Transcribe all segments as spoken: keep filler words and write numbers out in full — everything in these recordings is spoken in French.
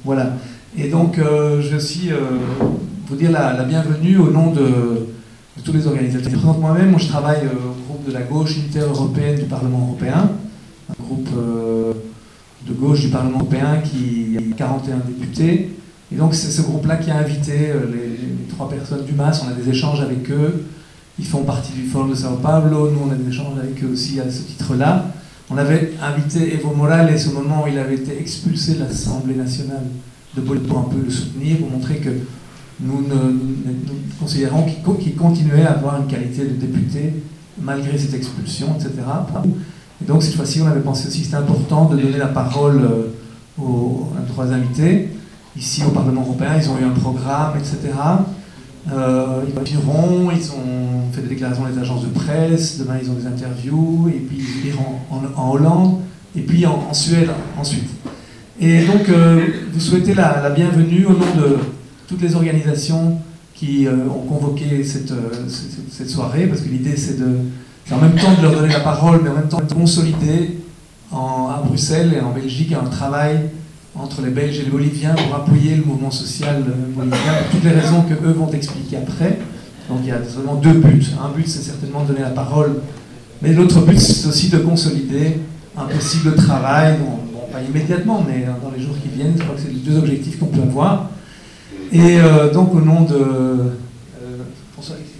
Voilà. Et donc, euh, je vais aussi euh, vous dire la, la bienvenue au nom de, de tous les organisateurs. Je présente moi-même, moi je travaille euh, au groupe de la gauche inter-européenne du Parlement européen, un groupe euh, de gauche du Parlement européen qui a quarante et un députés. Et donc, c'est ce groupe-là qui a invité euh, les, les trois personnes du M A S. On a des échanges avec eux. Ils font partie du Forum de Sao Paulo. Nous, on a des échanges avec eux aussi à ce titre-là. On avait invité Evo Morales au moment où il avait été expulsé de l'Assemblée nationale de Bolivie pour un peu le soutenir, pour montrer que nous, ne, nous, nous considérons qu'il, qu'il continuait à avoir une qualité de député malgré cette expulsion, et cetera. Et donc, cette fois-ci, on avait pensé aussi que c'était important de donner la parole aux, aux trois invités. Ici, au Parlement européen, ils ont eu un programme, et cetera. Euh, ils iront, ils ont fait des déclarations des agences de presse, demain ils ont des interviews, et puis ils iront en, en Hollande, et puis en, en Suède ensuite. Et donc, euh, vous souhaitez la, la bienvenue au nom de toutes les organisations qui euh, ont convoqué cette, euh, cette, cette soirée, parce que l'idée c'est de, c'est en même temps de leur donner la parole, mais en même temps de consolider en, à Bruxelles et en Belgique un travail entre les Belges et les Boliviens pour appuyer le mouvement social bolivien pour toutes les raisons que eux vont expliquer après. Donc il y a seulement deux buts. Un but, c'est certainement de donner la parole, mais l'autre but, c'est aussi de consolider un possible travail, bon, bon, pas immédiatement, mais dans les jours qui viennent. Je crois que c'est les deux objectifs qu'on peut avoir. Et euh, donc au nom de... Euh, François Alexis.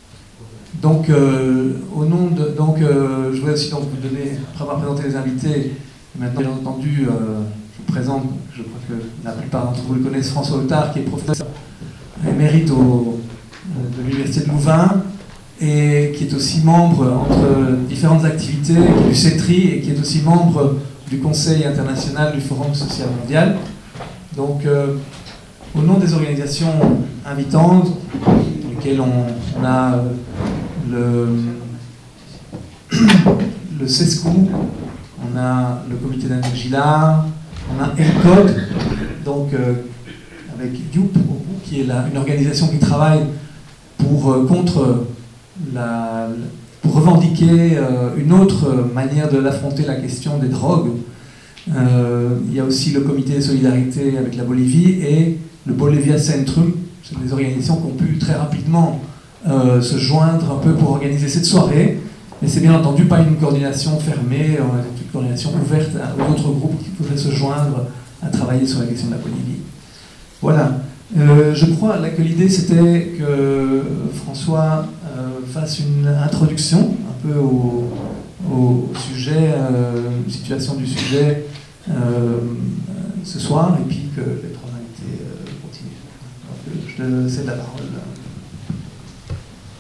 Donc euh, au nom de... Donc euh, je voulais aussi donc vous donner, après avoir présenté les invités, maintenant bien entendu... Euh, Je vous présente, je crois que la plupart d'entre vous le connaissent, François Othard, qui est professeur émérite au, de l'Université de Louvain et qui est aussi membre, entre différentes activités, du CETRI et qui est aussi membre du Conseil international du Forum social mondial. Donc, euh, au nom des organisations invitantes, lesquelles on, on a le, le CESCO, on a le comité d'Anne-Gillard, on a ELCOD, donc euh, avec Youp, qui est la, une organisation qui travaille pour, euh, contre la, pour revendiquer euh, une autre manière de l'affronter la question des drogues. Euh, il y a aussi le comité de solidarité avec la Bolivie et le Bolivia Centrum. C'est des organisations qui ont pu très rapidement euh, se joindre un peu pour organiser cette soirée. Mais c'est bien entendu pas une coordination fermée, on a une coordination ouverte aux autres groupes qui pourraient se joindre à travailler sur la question de la Bolivie. Voilà. Euh, je crois là, que l'idée c'était que François euh, fasse une introduction un peu au, au sujet, euh, situation du sujet euh, ce soir, et puis que les trois invités euh, continuent. Donc, je te cède la parole.